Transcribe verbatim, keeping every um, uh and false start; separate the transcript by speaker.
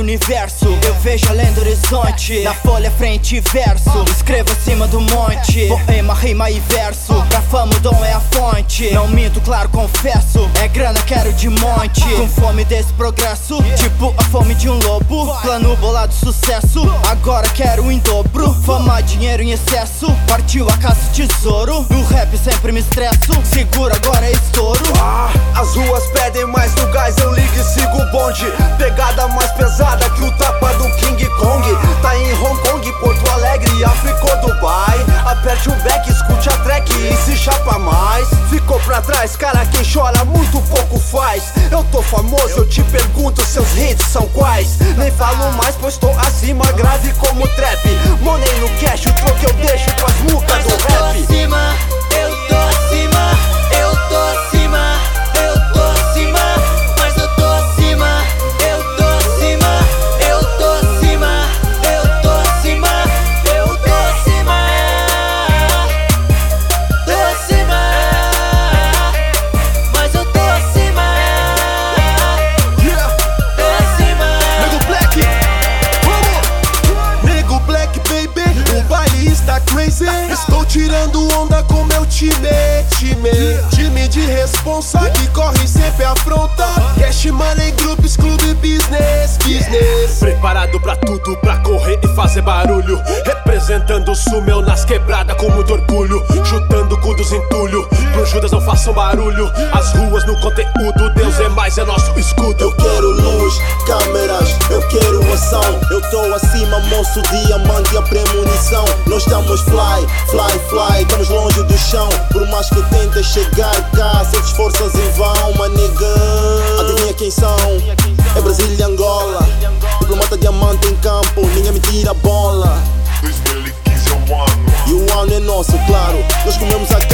Speaker 1: universo. Eu vejo além do horizonte, na folha frente e verso. Escrevo acima do monte, poema, rima e verso. Pra fama o dom é a fonte, não minto, claro, confesso. É grana, quero de monte, com fome desse progresso, tipo a fome de um lobo. Plano bolado, sucesso, agora quero em dobro. Fama, dinheiro em excesso, partiu a caça tesouro. No rap sempre me estresso, seguro, agora é estouro.
Speaker 2: Ah, as ruas pedem mais do gás, eu ligo e sigo o bonde. Pegada mais pesada que o tapa do King Kong. Tá em Hong Kong, Porto Alegre, África ou Dubai. Aperte o back, escute a track e se chapa mais. Ficou pra trás, cara, quem chora muito pouco faz. Eu tô famoso, eu te pergunto, seus hits são quais? Nem falo mais, pois tô acima, grave como trap. Money no cash, o troco eu deixo pras mucas do rap.
Speaker 3: Eu tô acima, eu tô acima, eu tô acima, eu tô acima, mas eu tô acima, eu tô acima, eu tô acima, eu tô acima, eu tô acima, tô acima, mas eu tô acima, tô acima.
Speaker 2: Nego Black, vamos! Nego Black, baby, o baile está crazy. Estou tirando onda com meu time, time, time de responsa que corre sempre afronta. Cash, money, grupos, clube, business, business. Preparado pra tudo, pra correr e fazer barulho. Representando o Sumel nas quebradas com muito orgulho. Chutando cu dos entulho, pro Judas não façam barulho. As ruas no conteúdo, Deus é mais, é nosso escudo.
Speaker 4: Eu quero luz, câmeras, eu quero ação. Eu tô acima, moço, diamante e a premonição. Nós estamos fly, fly, fly, estamos longe do chão. Por mais que tentes chegar cá, sentes forças em vão, my nigga. Adivinha quem são? É Brasil e Angola. Diplomata diamante em campo, ninguém me tira a bola.
Speaker 5: dois mil e quinze é o ano.
Speaker 4: E o ano é nosso, claro. Nós comemos aqui